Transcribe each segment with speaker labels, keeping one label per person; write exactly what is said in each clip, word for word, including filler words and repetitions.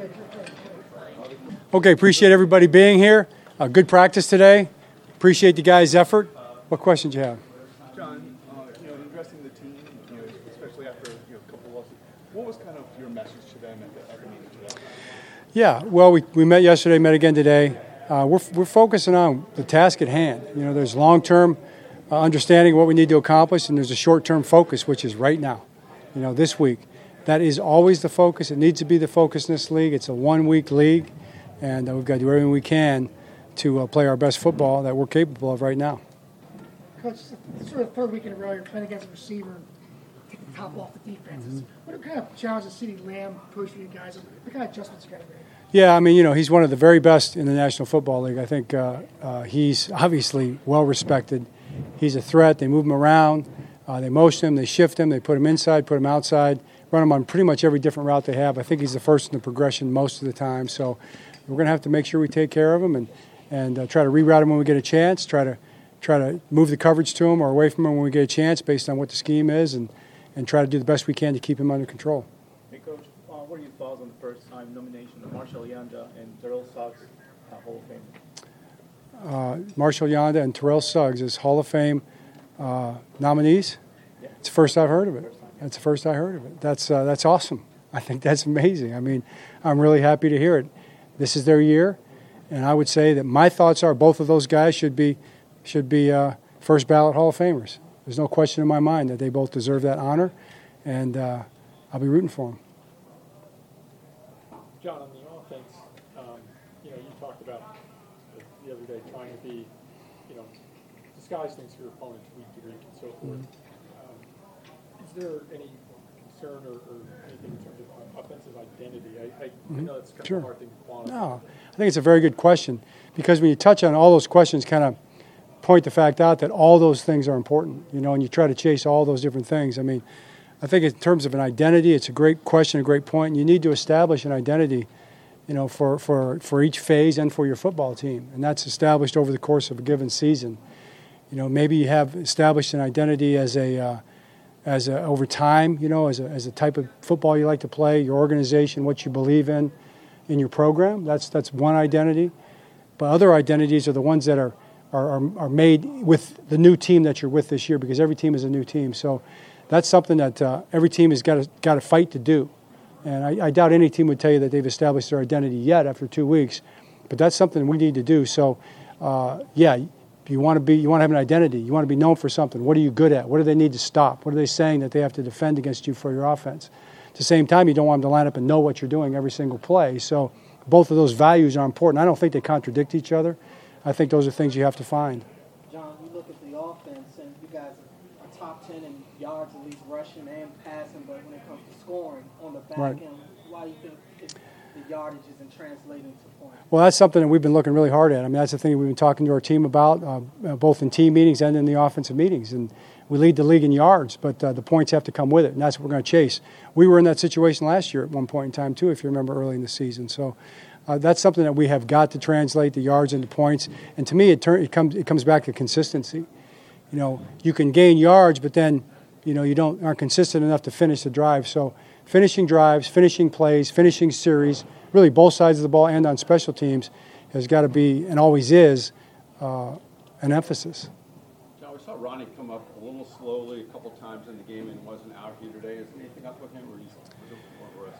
Speaker 1: Okay, appreciate everybody being here. Uh, good practice today. Appreciate the guys' effort. What questions you have?
Speaker 2: John, uh, you know, addressing the team, you know, especially after you know, a couple of losses, what was kind of your message to them at the, at the meeting today?
Speaker 1: Yeah, well, we, we met yesterday, met again today. Uh, we're, we're focusing on the task at hand. You know, there's long-term uh, understanding of what we need to accomplish, and there's a short-term focus, which is right now, you know, this week. That is always the focus. It needs to be the focus in this league. It's a one-week league, and uh, we've got to do everything we can to uh, play our best football that we're capable of right now.
Speaker 3: Coach, it's sort of third week in a row you're playing against a receiver and take the top off the defenses. Mm-hmm. What kind of challenges does CeeDee Lamb pose for you guys? What kind of adjustments you got to make?
Speaker 1: Yeah, I mean, you know, he's one of the very best in the National Football League. I think uh, uh, he's obviously well respected. He's a threat. They move him around. Uh, they motion him. They shift him. They put him inside, put him outside, run him on pretty much every different route they have. I think he's the first in the progression most of the time. So we're going to have to make sure we take care of him and, and uh, try to reroute him when we get a chance, try to try to move the coverage to him or away from him when we get a chance based on what the scheme is, and, and try to do the best we can to keep him under control.
Speaker 4: Hey, Coach, uh, what are your thoughts on the first-time nomination of Marshall Yanda and Terrell Suggs, uh, Hall of Fame?
Speaker 1: Uh, Marshall Yanda and Terrell Suggs as Hall of Fame uh, nominees.
Speaker 4: Yeah.
Speaker 1: It's the first I've heard of it. That's the first I heard of it. That's uh, that's awesome. I think that's amazing. I mean, I'm really happy to hear it. This is their year, and I would say that my thoughts are both of those guys should be should be uh, first ballot Hall of Famers. There's no question in my mind that they both deserve that honor, and uh, I'll be rooting for them.
Speaker 5: John, on the offense, um, you know, you talked about the other day trying to be, you know, disguise things for your opponents week to week and so forth. Mm-hmm. Um, is there any concern or, or anything in terms of offensive identity? I, I, mm-hmm. I know that's kind
Speaker 1: sure.
Speaker 5: of a hard thing to quantify.
Speaker 1: No, I think it's a very good question, because when you touch on all those questions, kind of point the fact out that all those things are important, you know, and you try to chase all those different things. I mean, I think in terms of an identity, it's a great question, a great point, and you need to establish an identity, you know, for, for, for each phase and for your football team, and that's established over the course of a given season. You know, maybe you have established an identity as a, uh, as a over time, you know, as a, as a type of football you like to play, your organization, what you believe in, in your program. That's that's one identity, but other identities are the ones that are Are, are, are made with the new team that you're with this year, because every team is a new team. So that's something that uh, every team has got to got to fight to do. And I, I doubt any team would tell you that they've established their identity yet after two weeks. But that's something we need to do. So, uh, yeah, you want to be you want to have an identity. You want to be known for something. What are you good at? What do they need to stop? What are they saying that they have to defend against you for your offense? At the same time, you don't want them to line up and know what you're doing every single play. So both of those values are important. I don't think they contradict each other. I think those are things you have to find.
Speaker 6: John, you look at the offense, and you guys are top ten in yards, at least rushing and passing, but when it comes to scoring on the back
Speaker 1: right.
Speaker 6: end, why do you think it, the yardage isn't translating to points?
Speaker 1: Well, that's something that we've been looking really hard at. I mean, that's the thing we've been talking to our team about, uh, both in team meetings and in the offensive meetings. And we lead the league in yards, but uh, the points have to come with it, and that's what we're going to chase. We were in that situation last year at one point in time, too, if you remember early in the season. So Uh, that's something that we have got to translate the yards into points. And to me, it, turn, it comes it comes back to consistency. You know, you can gain yards, but then, you know, you don't aren't consistent enough to finish the drive. So finishing drives, finishing plays, finishing series, really both sides of the ball and on special teams has got to be, and always is, uh, an emphasis.
Speaker 7: John, we saw Ronnie come up a little slowly a couple times in the game and wasn't out here today. Is anything up with him, or he's more rest?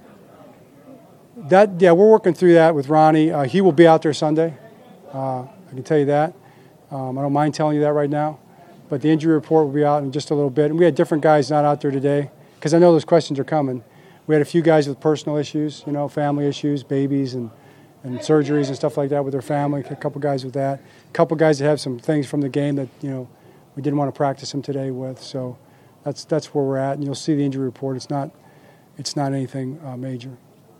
Speaker 1: That yeah, we're working through that with Ronnie. Uh, he will be out there Sunday. Uh, I can tell you that. Um, I don't mind telling you that right now. But the injury report will be out in just a little bit. And we had different guys not out there today, because I know those questions are coming. We had a few guys with personal issues, you know, family issues, babies and, and surgeries and stuff like that with their family. A couple guys with that. A couple guys that have some things from the game that, you know, we didn't want to practice them today with. So that's that's where we're at. And you'll see the injury report. It's not it's not anything uh, major.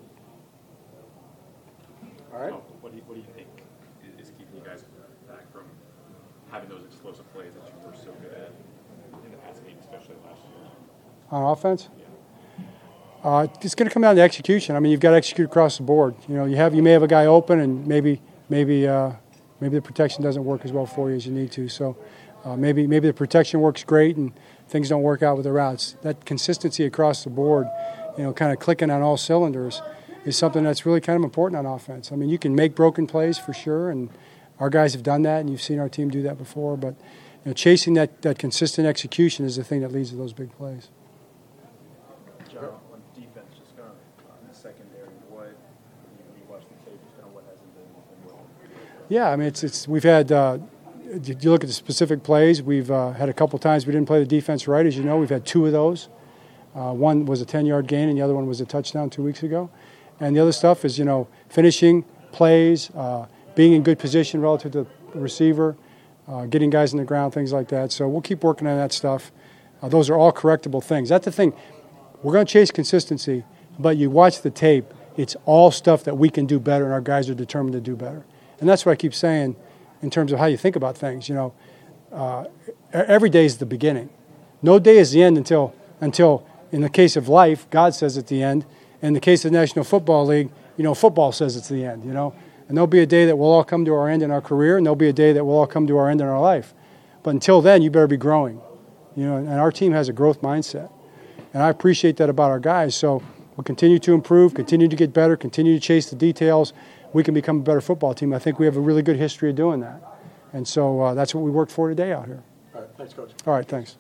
Speaker 2: All right.
Speaker 8: What do you, what do you think is keeping you guys back from having those explosive plays that you were so good at in the past game, especially last year?
Speaker 1: On offense? Yeah. Uh, it's going to come down to execution. I mean, you've got to execute across the board. You know, you have you may have a guy open, and maybe maybe uh, maybe the protection doesn't work as well for you as you need to. So uh, maybe maybe the protection works great, and things don't work out with the routes. That consistency across the board, you know, kind of clicking on all cylinders, is something that's really kind of important on offense. I mean, you can make broken plays for sure, and our guys have done that, and you've seen our team do that before. But you know, chasing that, that consistent execution is the thing that leads to those big plays.
Speaker 4: John, on defense, just kind of on the secondary, what you, you watch the tape, just kind of what hasn't been, been working?
Speaker 1: Yeah, I mean, it's it's we've had. Uh, you look at the specific plays. We've uh, had a couple times we didn't play the defense right, as you know. We've had two of those. Uh, one was a ten-yard gain, and the other one was a touchdown two weeks ago. And the other stuff is, you know, finishing plays, uh, being in good position relative to the receiver, uh, getting guys in the ground, things like that. So we'll keep working on that stuff. Uh, those are all correctable things. That's the thing. We're going to chase consistency, but you watch the tape, it's all stuff that we can do better, and our guys are determined to do better. And that's what I keep saying in terms of how you think about things. You know, uh, every day is the beginning. No day is the end until, until, in the case of life, God says it's the end. In the case of the National Football League, you know, football says it's the end, you know. And there'll be a day that we'll all come to our end in our career, and there'll be a day that we'll all come to our end in our life. But until then, you better be growing. You know, and our team has a growth mindset. And I appreciate that about our guys. So we'll continue to improve, continue to get better, continue to chase the details. We can become a better football team. I think we have a really good history of doing that. And so uh, that's what we worked for today out here.
Speaker 5: All right, thanks, Coach.
Speaker 1: All right, thanks.